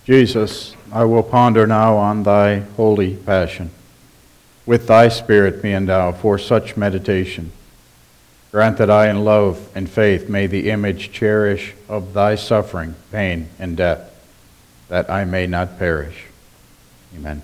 Jesus, I will ponder now on thy holy passion. With thy Spirit me endow for such meditation. Grant that I in love and faith may the image cherish of thy suffering, pain, and death, that I may not perish. Amen.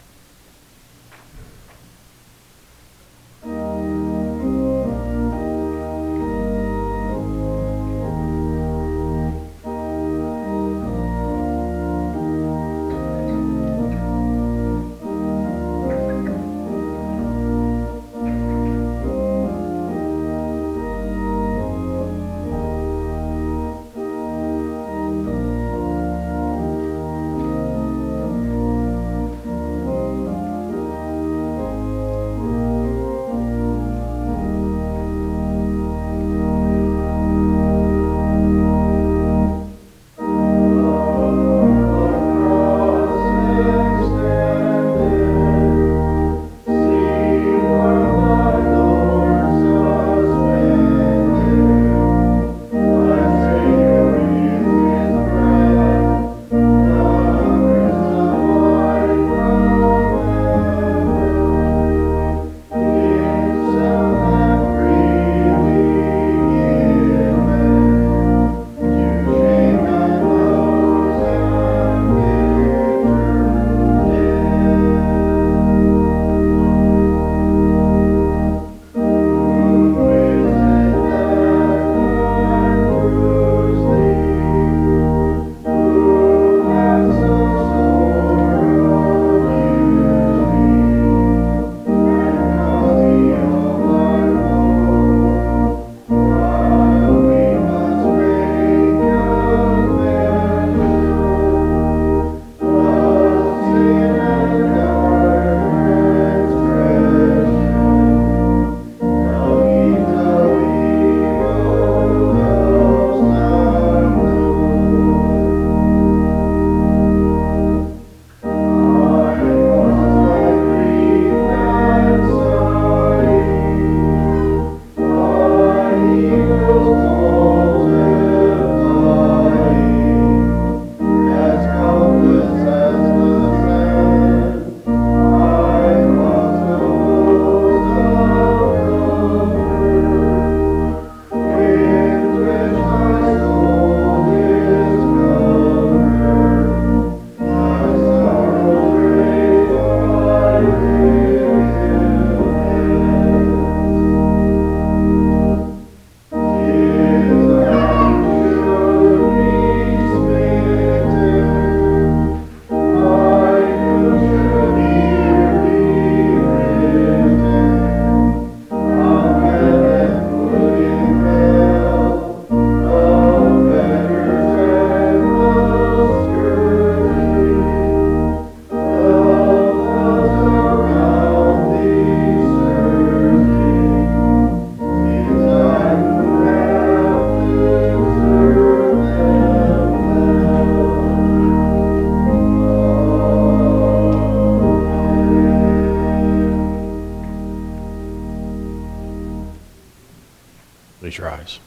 Please rise.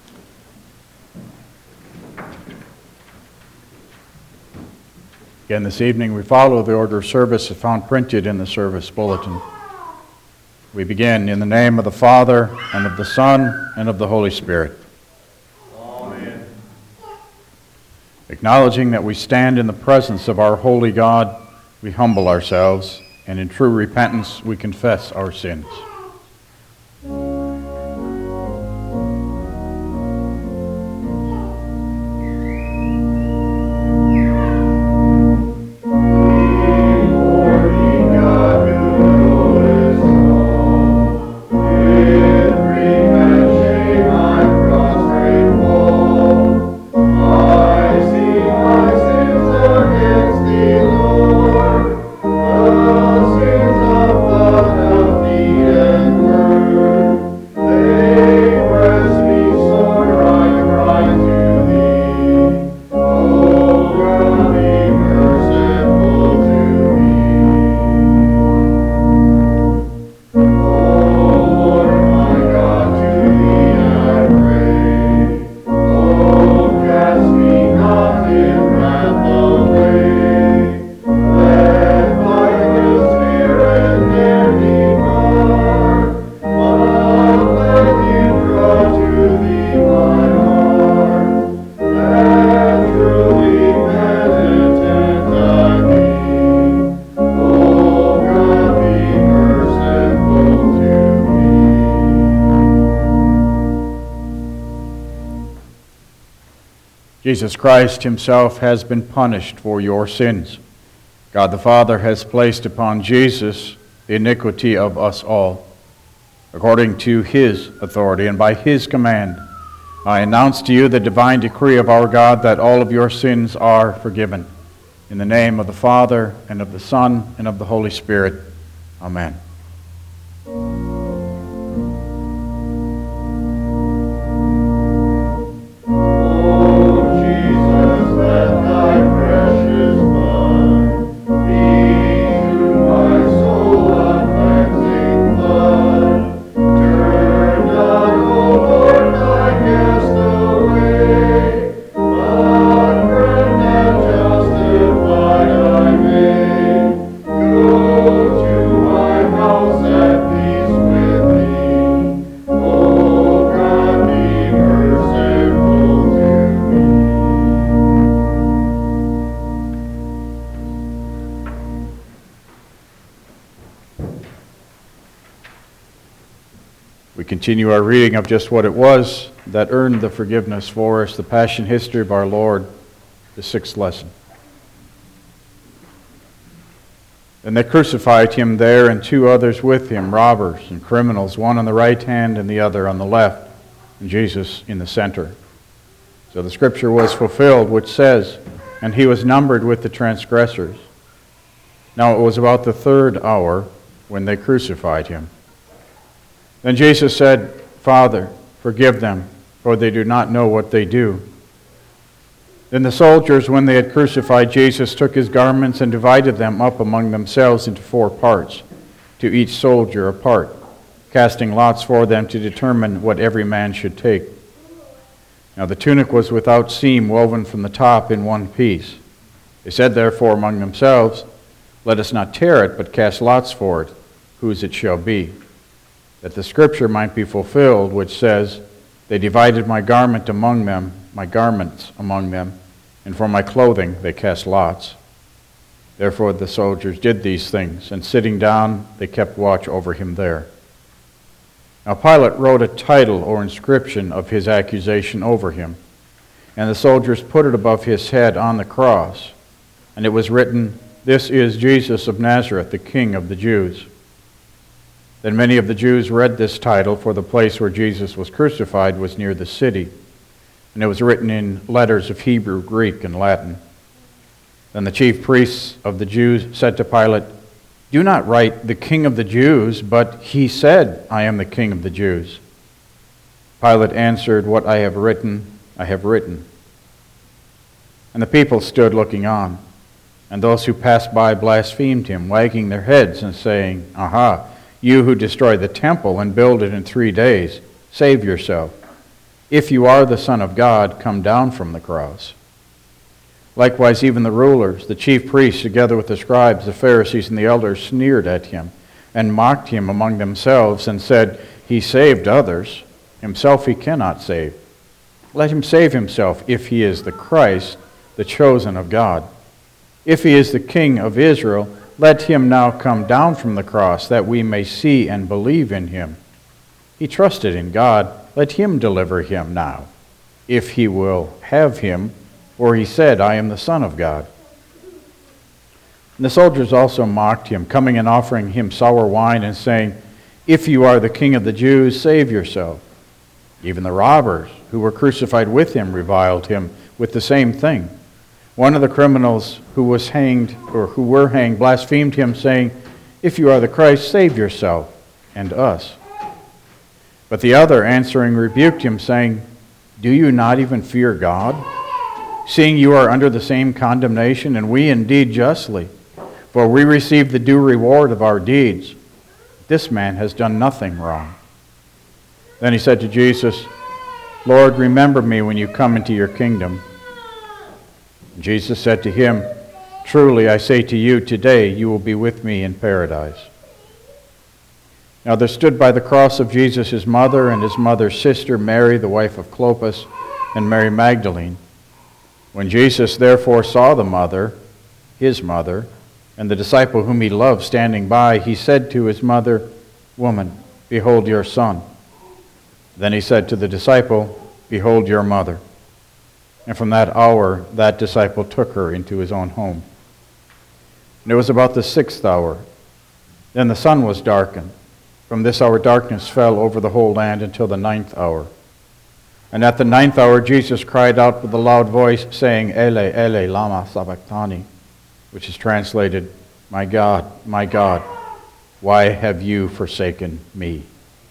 Again, this evening we follow the order of service found printed in the service bulletin. We begin in the name of the Father, and of the Son, and of the Holy Spirit. Amen. Acknowledging that we stand in the presence of our holy God, we humble ourselves, and in true repentance we confess our sins. Yeah. Jesus Christ himself has been punished for your sins. God the Father has placed upon Jesus the iniquity of us all. According to his authority and by his command, I announce to you the divine decree of our God that all of your sins are forgiven. In the name of the Father, and of the Son, and of the Holy Spirit. Amen. We continue our reading of just what it was that earned the forgiveness for us, the Passion history of our Lord, the sixth lesson. Then they crucified him there, and two others with him, robbers and criminals, one on the right hand and the other on the left, and Jesus in the center. So the scripture was fulfilled, which says, "And he was numbered with the transgressors." Now it was about the third hour when they crucified him. Then Jesus said, "Father, forgive them, for they do not know what they do." Then the soldiers, when they had crucified Jesus, took his garments and divided them up among themselves into 4 parts, to each soldier a part, casting lots for them to determine what every man should take. Now the tunic was without seam, woven from the top in one piece. They said therefore among themselves, "Let us not tear it, but cast lots for it, whose it shall be, that the scripture might be fulfilled, which says, They divided my garments among them, and for my clothing they cast lots." Therefore the soldiers did these things, and sitting down, they kept watch over him there. Now Pilate wrote a title or inscription of his accusation over him, and the soldiers put it above his head on the cross, and it was written, "This is Jesus of Nazareth, the King of the Jews." Then many of the Jews read this title, for the place where Jesus was crucified was near the city, and it was written in letters of Hebrew, Greek, and Latin. Then the chief priests of the Jews said to Pilate, "Do not write, 'The King of the Jews,' but he said, 'I am the King of the Jews.'" Pilate answered, "What I have written, I have written." And the people stood looking on, and those who passed by blasphemed him, wagging their heads and saying, "Aha! You who destroy the temple and build it in 3 days, save yourself. If you are the Son of God, come down from the cross." Likewise, even the rulers, the chief priests, together with the scribes, the Pharisees, and the elders, sneered at him and mocked him among themselves and said, "He saved others. Himself he cannot save. Let him save himself if he is the Christ, the chosen of God. If he is the King of Israel, let him now come down from the cross, that we may see and believe in him. He trusted in God. Let him deliver him now, if he will have him, for he said, 'I am the Son of God.'" And the soldiers also mocked him, coming and offering him sour wine and saying, "If you are the King of the Jews, save yourself." Even the robbers who were crucified with him reviled him with the same thing. One of the criminals who were hanged blasphemed him, saying, "If you are the Christ, save yourself and us." But the other, answering, rebuked him, saying, "Do you not even fear God, seeing you are under the same condemnation, and we indeed justly? For we receive the due reward of our deeds. This man has done nothing wrong." Then he said to Jesus, "Lord, remember me when you come into your kingdom." Jesus said to him, "Truly I say to you, today you will be with me in paradise." Now there stood by the cross of Jesus his mother and his mother's sister, Mary, the wife of Clopas, and Mary Magdalene. When Jesus therefore saw his mother, and the disciple whom he loved standing by, he said to his mother, "Woman, behold your son." Then he said to the disciple, "Behold your mother." And from that hour, that disciple took her into his own home. And it was about the 6th hour. Then the sun was darkened. From this hour darkness fell over the whole land until the 9th hour. And at the 9th hour Jesus cried out with a loud voice, saying, Ele, Ele, lama sabachthani, which is translated, my God, why have you forsaken me?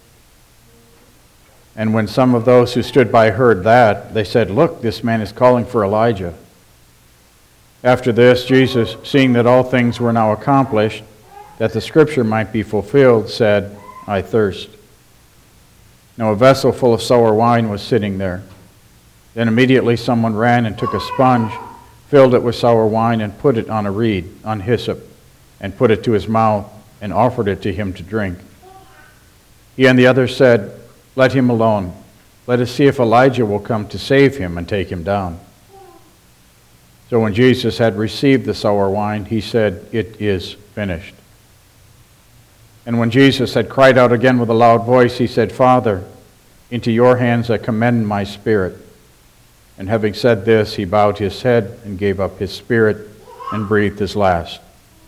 And when some of those who stood by heard that, they said, Look, this man is calling for Elijah. After this, Jesus, seeing that all things were now accomplished, that the scripture might be fulfilled, said, I thirst. Now a vessel full of sour wine was sitting there. Then immediately someone ran and took a sponge, filled it with sour wine, and put it on a reed, on hyssop, and put it to his mouth, and offered it to him to drink. He and the others said, Let him alone. Let us see if Elijah will come to save him and take him down. So when Jesus had received the sour wine, he said, It is finished. And when Jesus had cried out again with a loud voice, he said, Father, into your hands I commend my spirit. And having said this, he bowed his head and gave up his spirit and breathed his last.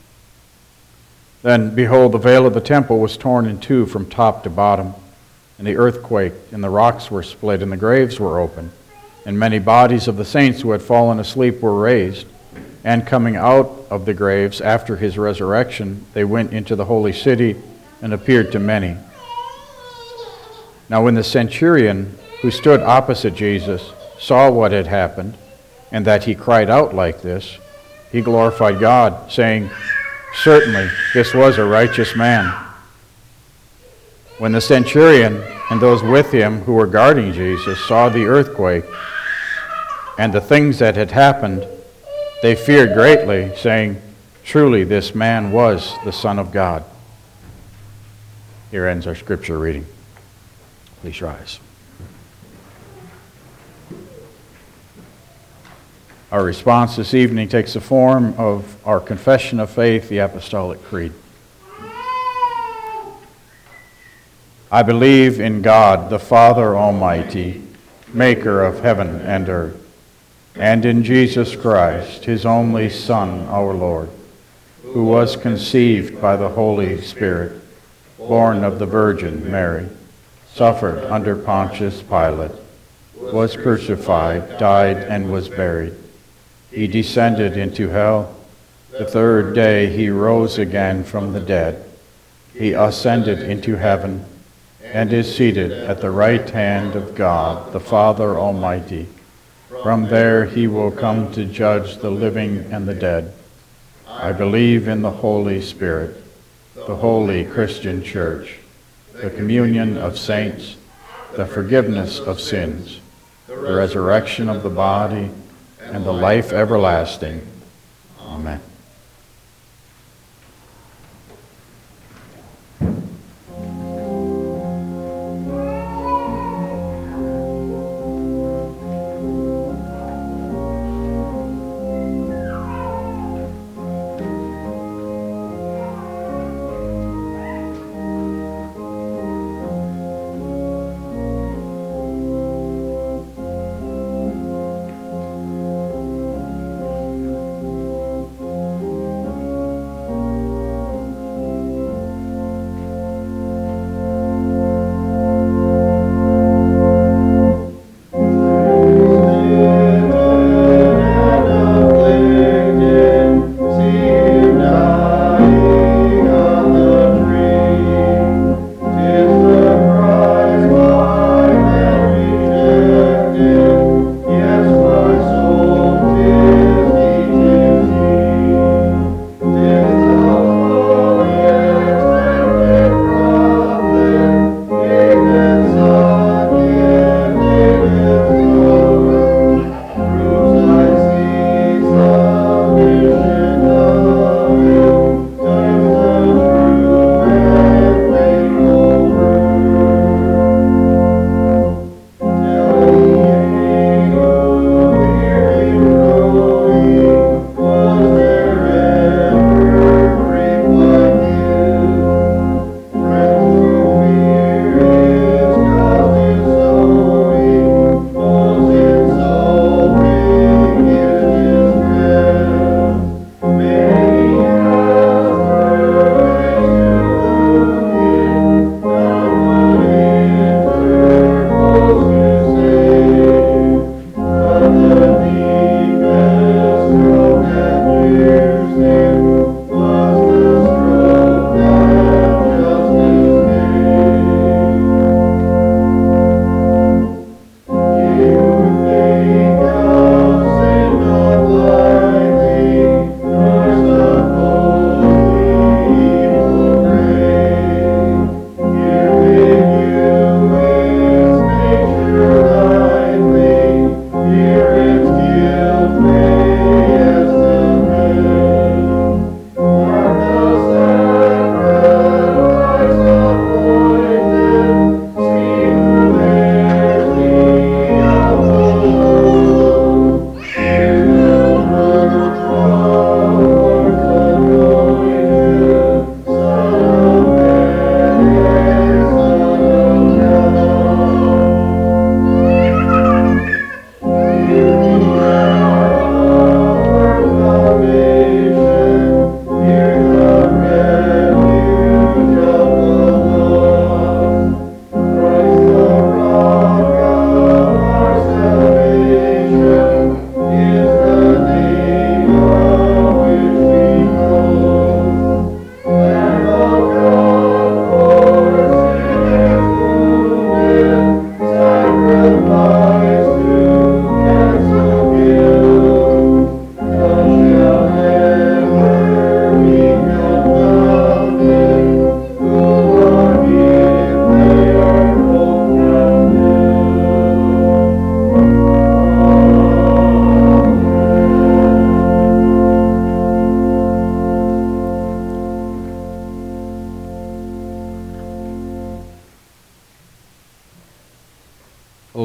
Then, behold, the veil of the temple was torn in two from top to bottom, and the earth quaked, and the rocks were split, and the graves were opened, and many bodies of the saints who had fallen asleep were raised. And coming out of the graves after his resurrection, they went into the holy city and appeared to many. Now when the centurion who stood opposite Jesus saw what had happened, and that he cried out like this, he glorified God, saying, Certainly this was a righteous man. When the centurion and those with him who were guarding Jesus saw the earthquake and the things that had happened, they feared greatly, saying, Truly this man was the Son of God. Here ends our scripture reading. Please rise. Our response this evening takes the form of our confession of faith, the Apostolic Creed. I believe in God, the Father Almighty, maker of heaven and earth, and in Jesus Christ, his only Son, our Lord, who was conceived by the Holy Spirit, born of the Virgin Mary, suffered under Pontius Pilate, was crucified, died, and was buried. He descended into hell. The third day he rose again from the dead. He ascended into heaven and is seated at the right hand of God, the Father Almighty. From there he will come to judge the living and the dead. I believe in the Holy Spirit, the holy Christian Church, the communion of saints, the forgiveness of sins, the resurrection of the body, and the life everlasting. Amen.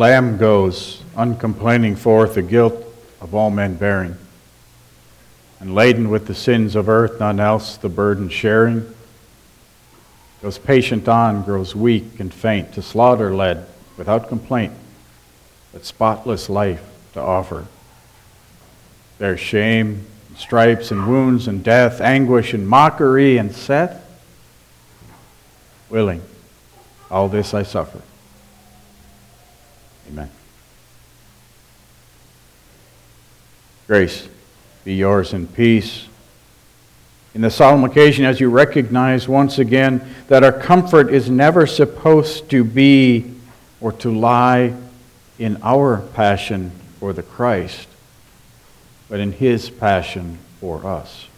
Lamb goes, uncomplaining forth, the guilt of all men bearing, and laden with the sins of earth, none else the burden sharing, goes patient on, grows weak and faint, to slaughter led, without complaint, but spotless life to offer. There's shame, and stripes, and wounds, and death, anguish, and mockery, and Seth, willing, all this I suffer. Amen. Grace be yours in peace. In the solemn occasion, as you recognize once again that our comfort is never supposed to be or to lie in our passion for the Christ, but in His passion for us.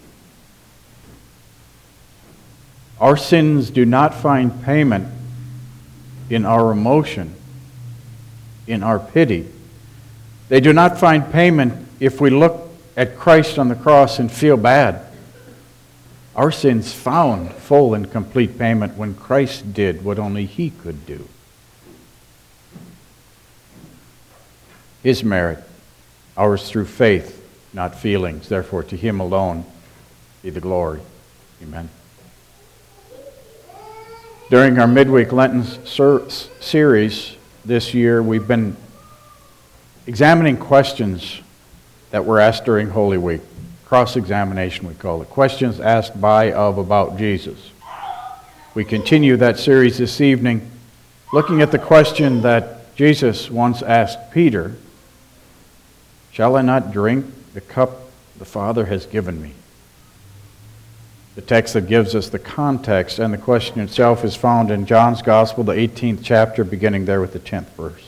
Our sins do not find payment in our emotion, in our pity. They do not find payment if we look at Christ on the cross and feel bad. Our sins found full and complete payment when Christ did what only He could do. His merit, ours through faith, not feelings. Therefore, to Him alone be the glory. Amen. During our midweek Lenten series this year, we've been examining questions that were asked during Holy Week. Cross-examination, we call it. Questions asked by, of, about Jesus. We continue that series this evening looking at the question that Jesus once asked Peter, "Shall I not drink the cup the Father has given me?" The text that gives us the context and the question itself is found in John's Gospel, the 18th chapter, beginning there with the 10th verse.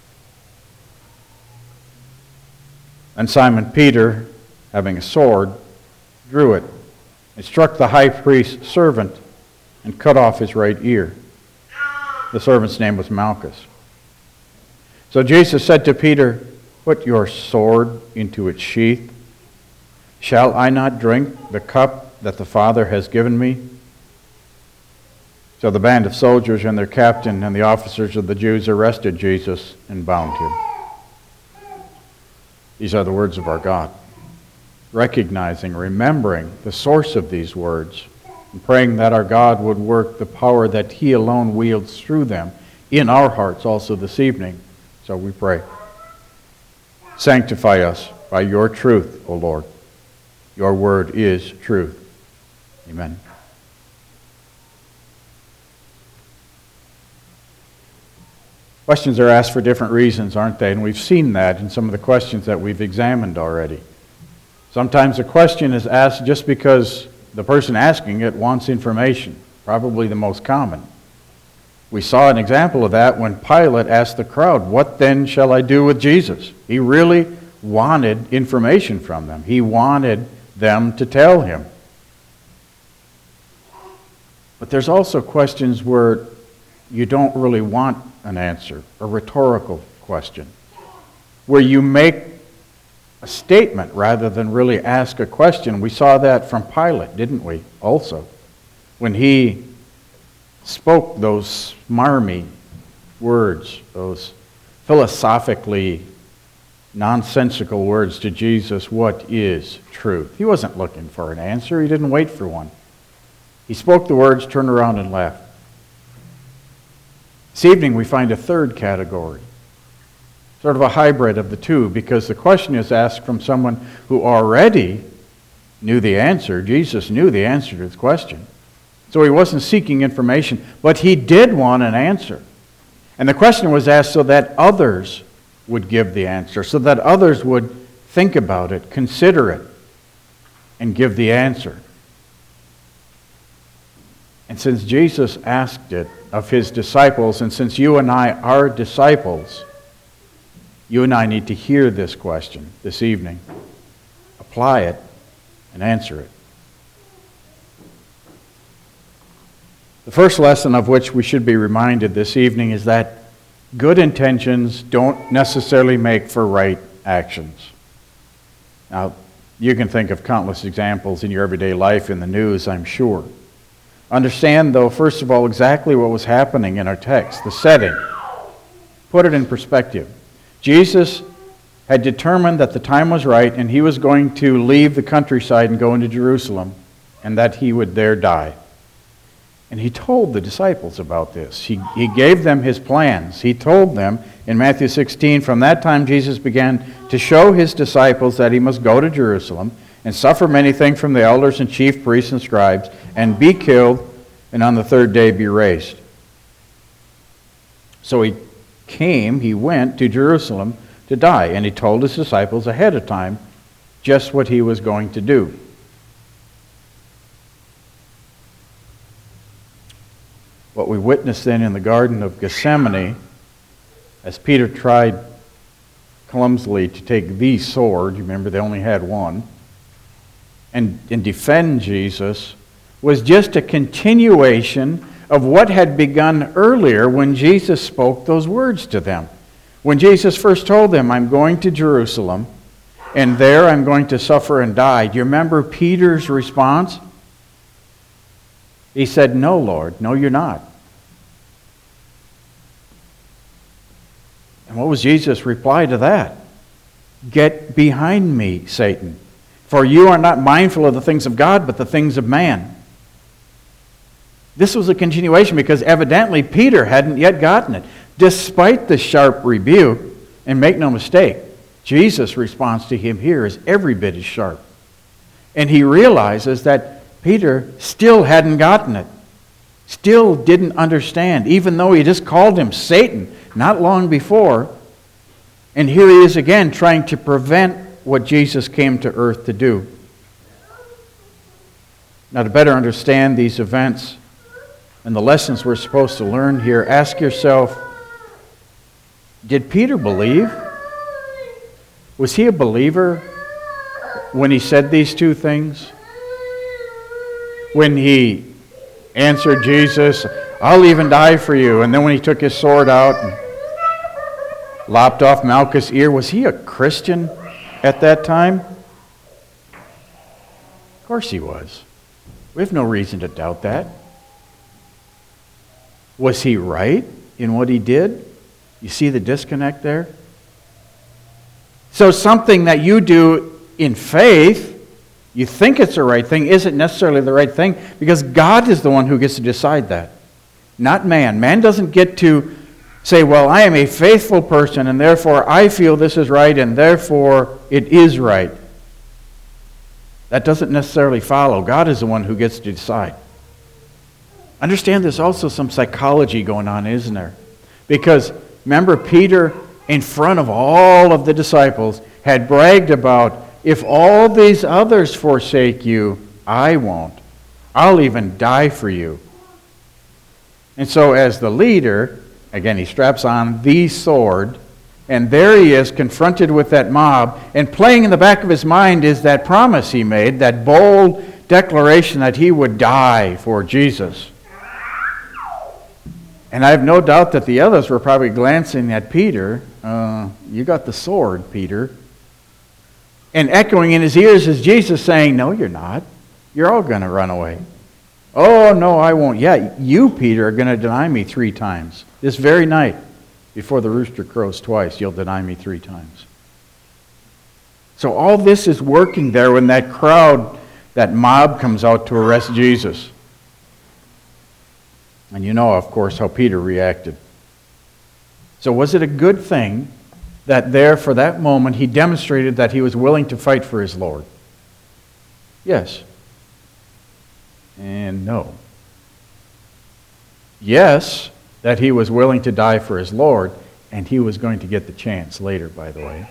And Simon Peter, having a sword, drew it, and struck the high priest's servant, and cut off his right ear. The servant's name was Malchus. So Jesus said to Peter, "Put your sword into its sheath. Shall I not drink the cup that the Father has given me?" So the band of soldiers and their captain and the officers of the Jews arrested Jesus and bound him. These are the words of our God. Recognizing, remembering the source of these words, and praying that our God would work the power that He alone wields through them in our hearts also this evening. So we pray. Sanctify us by your truth, O Lord. Your word is truth. Amen. Questions are asked for different reasons, aren't they? And we've seen that in some of the questions that we've examined already. Sometimes a question is asked just because the person asking it wants information, probably the most common. We saw an example of that when Pilate asked the crowd, "What then shall I do with Jesus?" He really wanted information from them. He wanted them to tell him. But there's also questions where you don't really want an answer, a rhetorical question, where you make a statement rather than really ask a question. We saw that from Pilate, didn't we, also? When he spoke those smarmy words, those philosophically nonsensical words to Jesus, "What is truth?" He wasn't looking for an answer. He didn't wait for one. He spoke the words, turned around, and left. This evening we find a third category, sort of a hybrid of the two, because the question is asked from someone who already knew the answer. Jesus knew the answer to the question. So he wasn't seeking information, but he did want an answer. And the question was asked so that others would give the answer, so that others would think about it, consider it, and give the answer. And since Jesus asked it of his disciples, and since you and I are disciples, you and I need to hear this question this evening, apply it, and answer it. The first lesson of which we should be reminded this evening is that good intentions don't necessarily make for right actions. Now, you can think of countless examples in your everyday life, in the news, I'm sure. Understand, though, first of all, exactly what was happening in our text, the setting. put it in perspective. Jesus had determined that the time was right and he was going to leave the countryside and go into Jerusalem and that he would there die. And he told the disciples about this. He gave them his plans. He told them in Matthew 16, from that time Jesus began to show his disciples that he must go to Jerusalem and suffer many things from the elders and chief priests and scribes and be killed and on the third day be raised. So he went to Jerusalem to die, and he told his disciples ahead of time just what he was going to do. What we witnessed then in the Garden of Gethsemane, as Peter tried clumsily to take the sword, you remember they only had one, and defend Jesus, was just a continuation of what had begun earlier when Jesus spoke those words to them. When Jesus first told them, I'm going to Jerusalem, and there I'm going to suffer and die. Do you remember Peter's response? He said, no, Lord, no, you're not. And what was Jesus' reply to that? Get behind me, Satan, for you are not mindful of the things of God, but the things of man. This was a continuation because evidently Peter hadn't yet gotten it. Despite the sharp rebuke, and make no mistake, Jesus' response to him here is every bit as sharp. And he realizes that Peter still hadn't gotten it, still didn't understand, even though he just called him Satan not long before. And here he is again trying to prevent what Jesus came to earth to do. Now, to better understand these events and the lessons we're supposed to learn here, ask yourself, did Peter believe? Was he a believer when he said these two things? When he answered Jesus, I'll even die for you, and then when he took his sword out and lopped off Malchus' ear, was he a Christian at that time? Of course he was. We have no reason to doubt that. Was he right in what he did? You see the disconnect there? So something that you do in faith, you think it's the right thing, isn't necessarily the right thing because God is the one who gets to decide that, not man. Man doesn't get to say, well, I am a faithful person and therefore I feel this is right and therefore it is right. That doesn't necessarily follow. God is the one who gets to decide. Understand there's also some psychology going on, isn't there? Because remember, Peter, in front of all of the disciples, had bragged about, if all these others forsake you, I won't. I'll even die for you. And so as the leader, again, he straps on the sword, and there he is confronted with that mob, and playing in the back of his mind is that promise he made, that bold declaration that he would die for Jesus. And I have no doubt that the others were probably glancing at Peter. You got the sword, Peter. And echoing in his ears is Jesus saying, no, you're not. You're all going to run away. Oh, no, I won't. Yeah, you, Peter, are going to deny me 3 times. This very night, before the rooster crows twice, you'll deny me 3 times. So all this is working there when that crowd, that mob comes out to arrest Jesus. And you know, of course, how Peter reacted. So was it a good thing that there, for that moment, he demonstrated that he was willing to fight for his Lord? Yes. And no. Yes, that he was willing to die for his Lord, and he was going to get the chance later, by the way.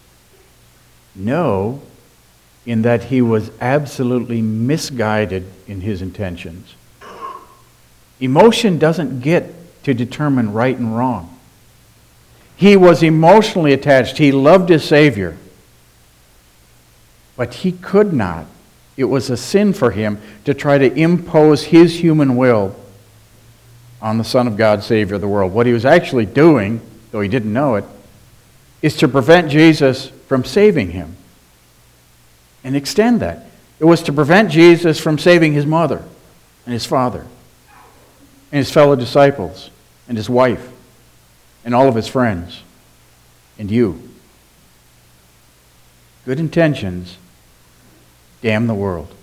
No, in that he was absolutely misguided in his intentions. Emotion doesn't get to determine right and wrong. He was emotionally attached. He loved his Savior. But he could not. It was a sin for him to try to impose his human will on the Son of God, Savior of the world. What he was actually doing, though he didn't know it, is to prevent Jesus from saving him. And extend that. It was to prevent Jesus from saving his mother and his father and his fellow disciples and his wife. and all of his friends and you. Good intentions damn the world.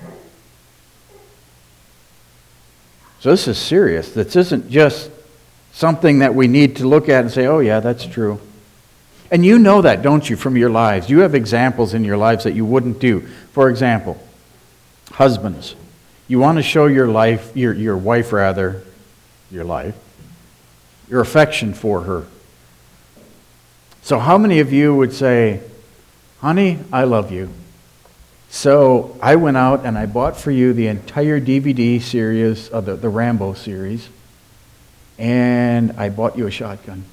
So this is serious. This isn't just something that we need to look at and say, oh yeah, that's true. And you know that, don't you, from your lives? You have examples in your lives that you wouldn't do. For example, husbands, you want to show your wife, your affection for her. So how many of you would say, honey, I love you. So I went out and I bought for you the entire DVD series of the Rambo series, and I bought you a shotgun.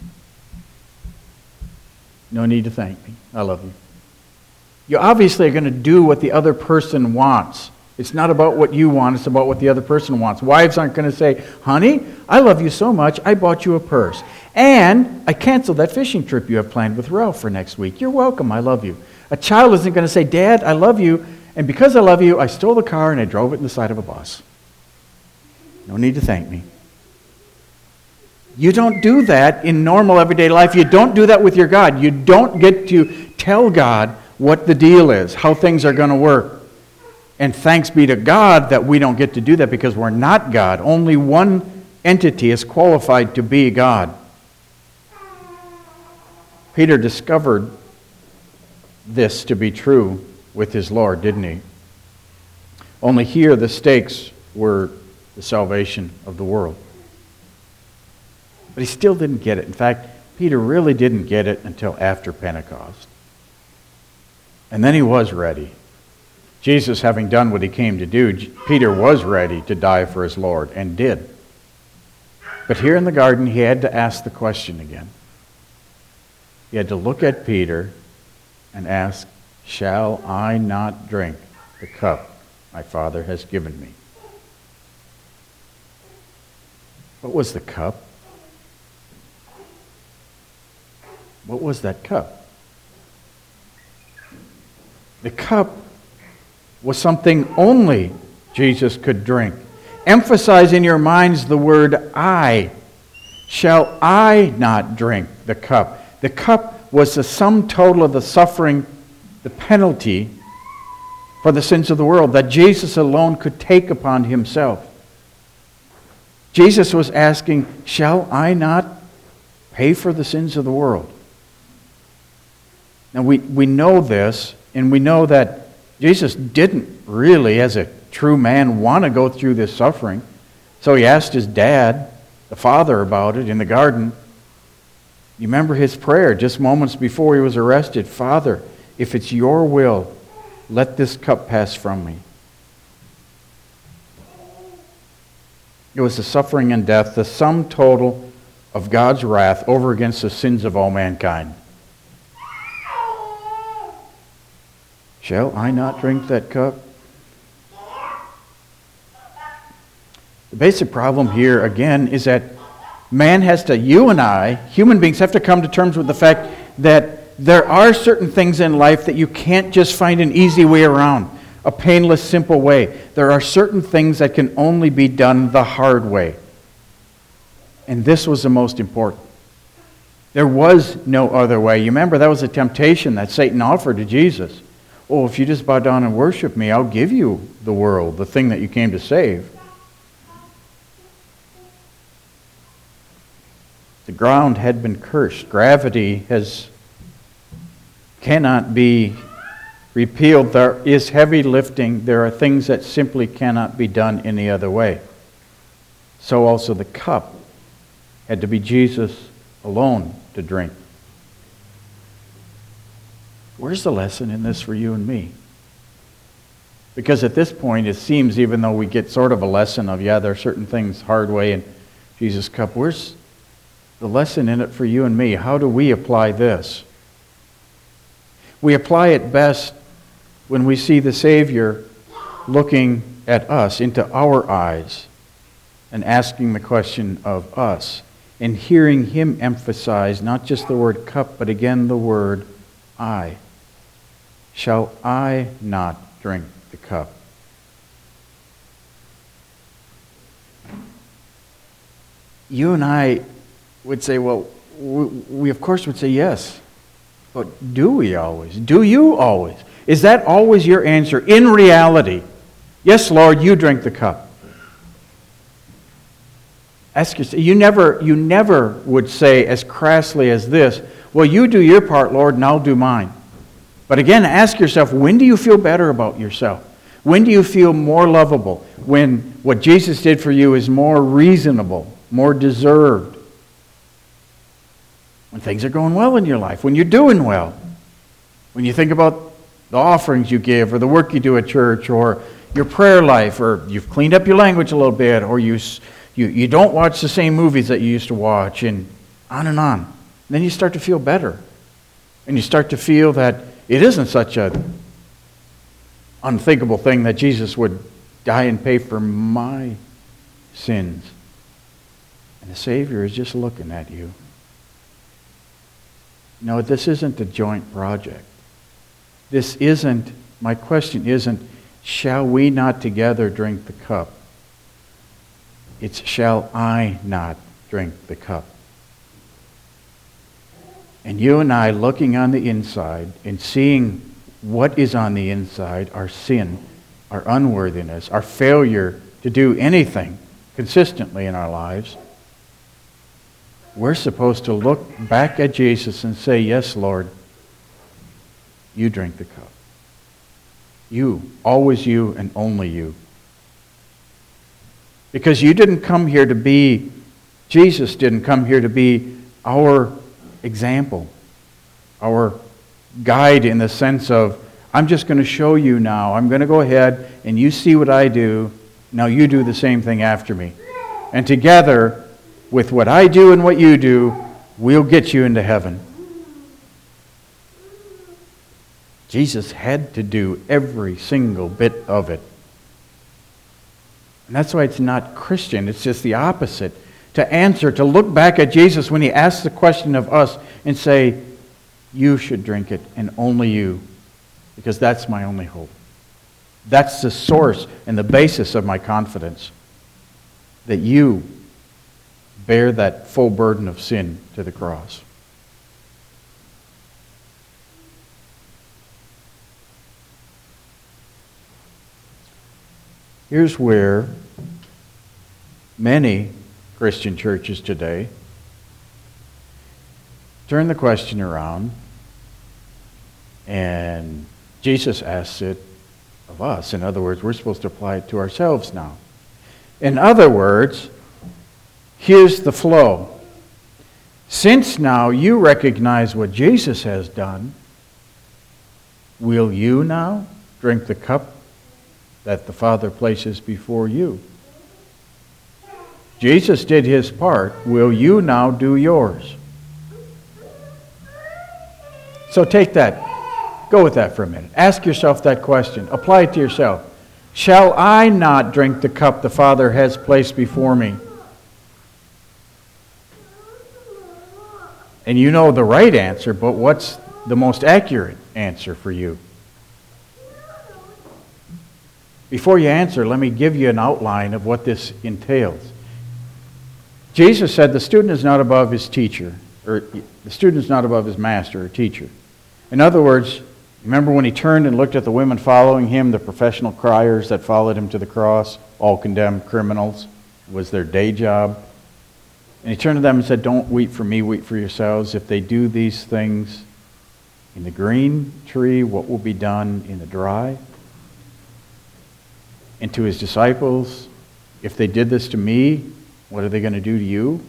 No need to thank me. I love you. You obviously are going to do what the other person wants. It's not about what you want, it's about what the other person wants. Wives aren't going to say, honey, I love you so much, I bought you a purse. And I canceled that fishing trip you have planned with Ralph for next week. You're welcome, I love you. A child isn't going to say, Dad, I love you, and because I love you, I stole the car and I drove it in the side of a bus. No need to thank me. You don't do that in normal everyday life. You don't do that with your God. You don't get to tell God what the deal is, how things are going to work. And thanks be to God that we don't get to do that because we're not God. Only one entity is qualified to be God. Peter discovered this to be true with his Lord, didn't he? Only here the stakes were the salvation of the world. But he still didn't get it. In fact, Peter really didn't get it until after Pentecost. And then he was ready. Jesus, having done what he came to do, Peter was ready to die for his Lord, and did. But here in the garden, he had to ask the question again. He had to look at Peter and ask, shall I not drink the cup my Father has given me? What was the cup? What was that cup? The cup was something only Jesus could drink. Emphasize in your minds the word I. Shall I not drink the cup? The cup was the sum total of the suffering, the penalty for the sins of the world that Jesus alone could take upon himself. Jesus was asking, shall I not pay for the sins of the world? Now we know this, and we know that Jesus didn't really, as a true man, want to go through this suffering. So he asked his dad, the Father, about it in the garden. You remember his prayer just moments before he was arrested. Father, if it's your will, let this cup pass from me. It was the suffering and death, the sum total of God's wrath over against the sins of all mankind. Shall I not drink that cup? The basic problem here, again, is that man has to, you and I, human beings, have to come to terms with the fact that there are certain things in life that you can't just find an easy way around, a painless, simple way. There are certain things that can only be done the hard way. And this was the most important. There was no other way. You remember that was a temptation that Satan offered to Jesus. Oh, if you just bow down and worship me, I'll give you the world, the thing that you came to save. The ground had been cursed. Gravity cannot be repealed. There is heavy lifting. There are things that simply cannot be done any other way. So also the cup had to be Jesus alone to drink. Where's the lesson in this for you and me? Because at this point, it seems, even though we get sort of a lesson of, there are certain things hard way in Jesus' cup, where's the lesson in it for you and me? How do we apply this? We apply it best when we see the Savior looking at us, into our eyes, and asking the question of us, and hearing him emphasize not just the word cup, but again the word I. Shall I not drink the cup? You and I would say, well, we of course would say yes. But do we always? Do you always? Is that always your answer? In reality, yes, Lord, you drink the cup. Ask yourself, you never would say as crassly as this, well, you do your part, Lord, and I'll do mine. But again, ask yourself, when do you feel better about yourself? When do you feel more lovable? When what Jesus did for you is more reasonable, more deserved? When things are going well in your life, when you're doing well, when you think about the offerings you give, or the work you do at church, or your prayer life, or you've cleaned up your language a little bit, or you don't watch the same movies that you used to watch, and on and on. And then you start to feel better. And you start to feel that it isn't such an unthinkable thing that Jesus would die and pay for my sins. And the Savior is just looking at you. No, this isn't a joint project. My question isn't, shall we not together drink the cup? It's, shall I not drink the cup? And you and I looking on the inside and seeing what is on the inside, our sin, our unworthiness, our failure to do anything consistently in our lives, we're supposed to look back at Jesus and say, yes, Lord, you drink the cup. You, always you and only you. Because you didn't come here to be, Jesus didn't come here to be our example, our guide in the sense of, I'm just going to show you now. I'm going to go ahead and you see what I do. Now you do the same thing after me. And together, with what I do and what you do, we'll get you into heaven. Jesus had to do every single bit of it. And that's why it's not Christian. It's just the opposite. To look back at Jesus when he asks the question of us and say, you should drink it and only you, because that's my only hope. That's the source and the basis of my confidence, that you bear that full burden of sin to the cross. Here's where many Christian churches today turn the question around, and Jesus asks it of us. In other words, we're supposed to apply it to ourselves now. In other words, here's the flow. Since now you recognize what Jesus has done, will you now drink the cup that the Father places before you? Jesus did his part. Will you now do yours? So take that. Go with that for a minute. Ask yourself that question. Apply it to yourself. Shall I not drink the cup the Father has placed before me? And you know the right answer, but what's the most accurate answer for you? Before you answer, let me give you an outline of what this entails. Jesus said the student is not above his teacher, or the student is not above his master or teacher. In other words, remember when he turned and looked at the women following him, the professional criers that followed him to the cross, all condemned criminals, was their day job. And he turned to them and said, don't weep for me, weep for yourselves. If they do these things in the green tree, what will be done in the dry? And to his disciples, if they did this to me, what are they going to do to you?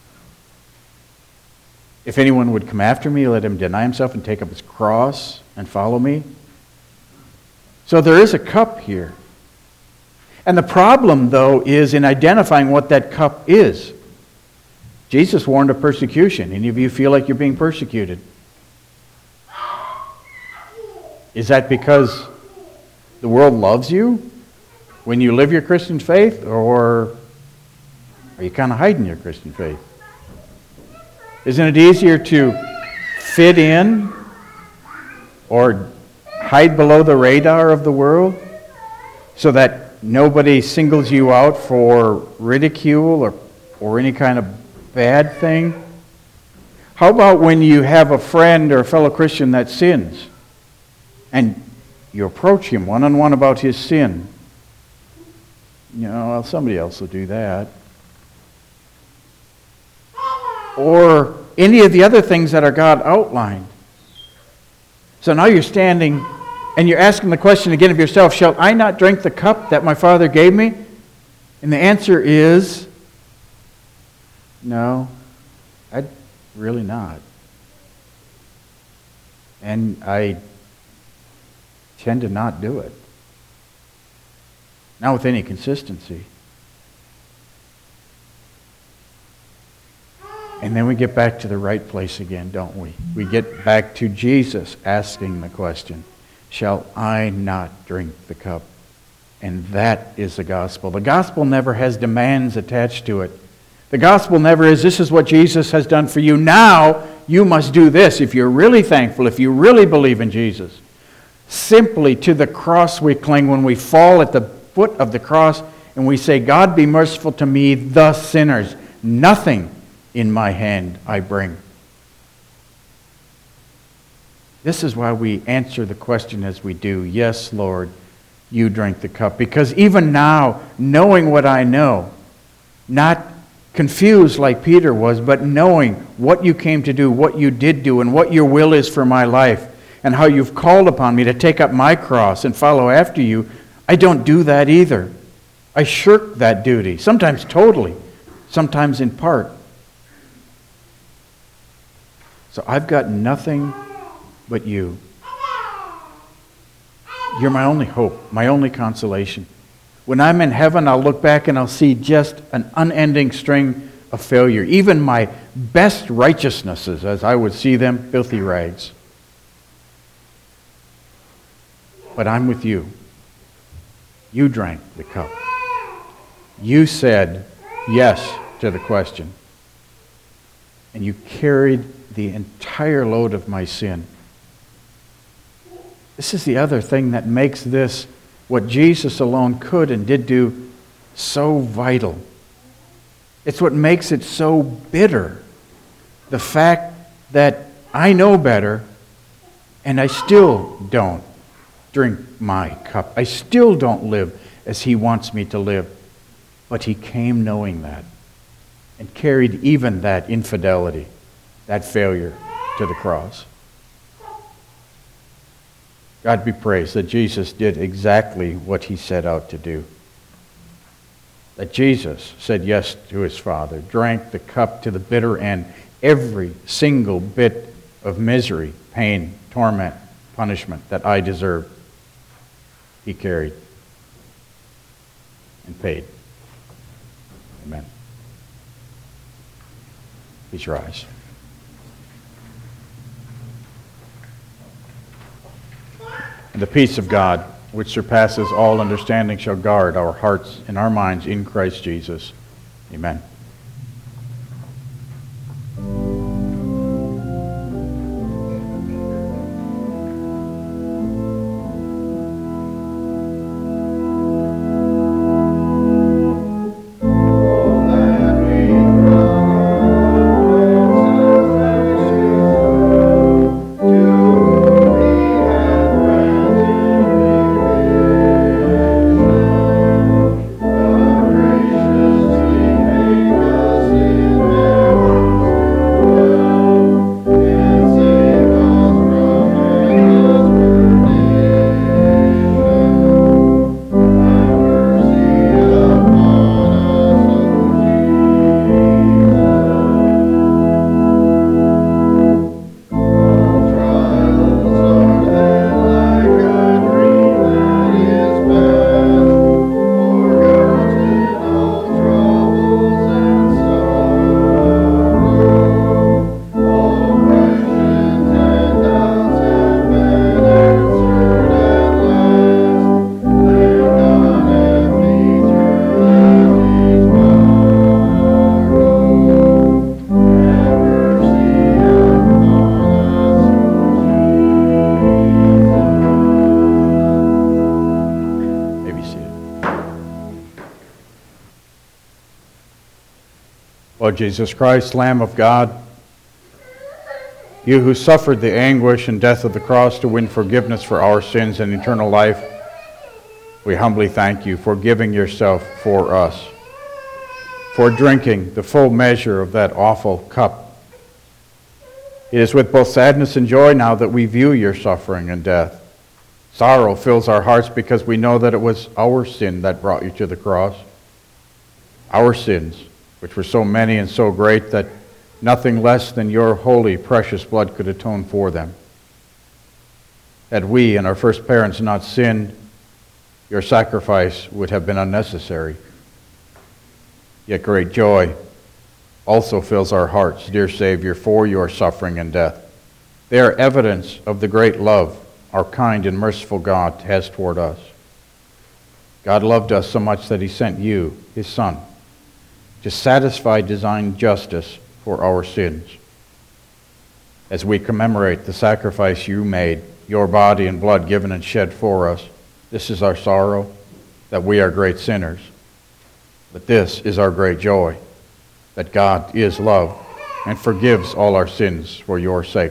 If anyone would come after me, let him deny himself and take up his cross and follow me. So there is a cup here. And the problem, though, is in identifying what that cup is. Jesus warned of persecution. Any of you feel like you're being persecuted? Is that because the world loves you when you live your Christian faith, or are you kind of hiding your Christian faith? Isn't it easier to fit in or hide below the radar of the world so that nobody singles you out for ridicule or any kind of bad thing? How about when you have a friend or a fellow Christian that sins and you approach him one-on-one about his sin? You know, well, somebody else will do that. Or any of the other things that are God outlined. So now you're standing and you're asking the question again of yourself, shall I not drink the cup that my Father gave me? And the answer is, no, I'd really not. And I tend to not do it. Not with any consistency. And then we get back to the right place again, don't we? We get back to Jesus asking the question, shall I not drink the cup? And that is the gospel. The gospel never has demands attached to it. The gospel never is, this is what Jesus has done for you. Now you must do this. If you're really thankful, if you really believe in Jesus. Simply to the cross we cling when we fall at the foot of the cross and we say, God be merciful to me, the sinners. Nothing in my hand I bring. This is why we answer the question as we do. Yes, Lord, you drink the cup. Because even now, knowing what I know, not confused like Peter was, but knowing what you came to do, what you did do, and what your will is for my life, and how you've called upon me to take up my cross and follow after you, I don't do that either. I shirk that duty, sometimes totally, sometimes in part. So I've got nothing but you. You're my only hope, my only consolation. When I'm in heaven, I'll look back and I'll see just an unending string of failure. Even my best righteousnesses, as I would see them, filthy rags. But I'm with you. You drank the cup. You said yes to the question. And you carried the entire load of my sin. This is the other thing that makes this, what Jesus alone could and did do, so vital. It's what makes it so bitter. The fact that I know better and I still don't drink my cup. I still don't live as he wants me to live. But he came knowing that and carried even that infidelity, that failure to the cross. God be praised that Jesus did exactly what he set out to do. That Jesus said yes to his Father, drank the cup to the bitter end, every single bit of misery, pain, torment, punishment that I deserved, he carried and paid. Amen. Please rise. And the peace of God, which surpasses all understanding, shall guard our hearts and our minds in Christ Jesus. Amen. Lord Jesus Christ, Lamb of God, You who suffered the anguish and death of the cross to win forgiveness for our sins and eternal life, we humbly thank you for giving yourself for us, for drinking the full measure of that awful cup. It is with both sadness and joy now that we view your suffering and death. Sorrow fills our hearts because we know that it was our sin that brought you to the cross. Our sins, which were so many and so great that nothing less than your holy, precious blood could atone for them. Had we and our first parents not sinned, your sacrifice would have been unnecessary. Yet great joy also fills our hearts, dear Savior, for your suffering and death. They are evidence of the great love our kind and merciful God has toward us. God loved us so much that he sent you, his Son, to satisfy divine justice for our sins. As we commemorate the sacrifice you made, your body and blood given and shed for us, this is our sorrow, that we are great sinners. But this is our great joy, that God is love and forgives all our sins for your sake.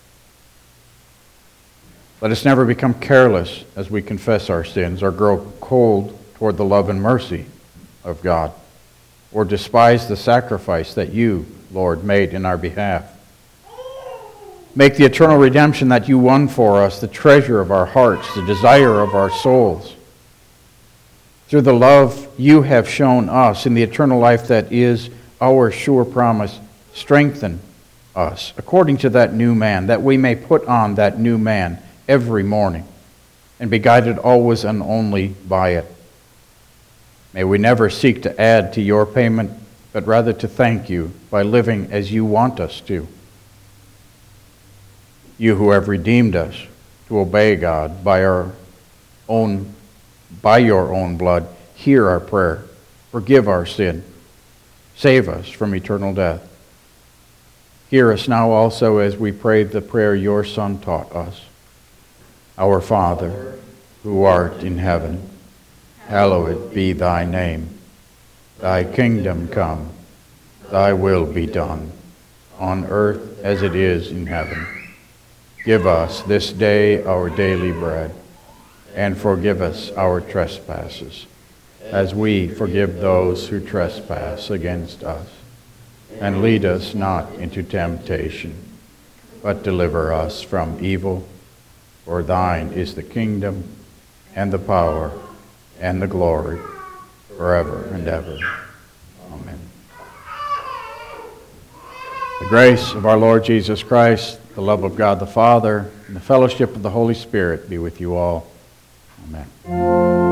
Let us never become careless as we confess our sins or grow cold toward the love and mercy of God, or despise the sacrifice that you, Lord, made in our behalf. Make the eternal redemption that you won for us the treasure of our hearts, the desire of our souls. Through the love you have shown us in the eternal life that is our sure promise, strengthen us according to that new man, that we may put on that new man every morning and be guided always and only by it. May we never seek to add to your payment, but rather to thank you by living as you want us to. You who have redeemed us to obey God by your own blood, hear our prayer, forgive our sin, save us from eternal death. Hear us now also as we pray the prayer your Son taught us. Our Father, who art in heaven, hallowed be thy name. Thy kingdom come, thy will be done, on earth as it is in heaven. Give us this day our daily bread, and forgive us our trespasses, as we forgive those who trespass against us. And lead us not into temptation, but deliver us from evil. For thine is the kingdom, and the power, and the glory, forever and ever. Amen. The grace of our Lord Jesus Christ, the love of God the Father, and the fellowship of the Holy Spirit be with you all. Amen.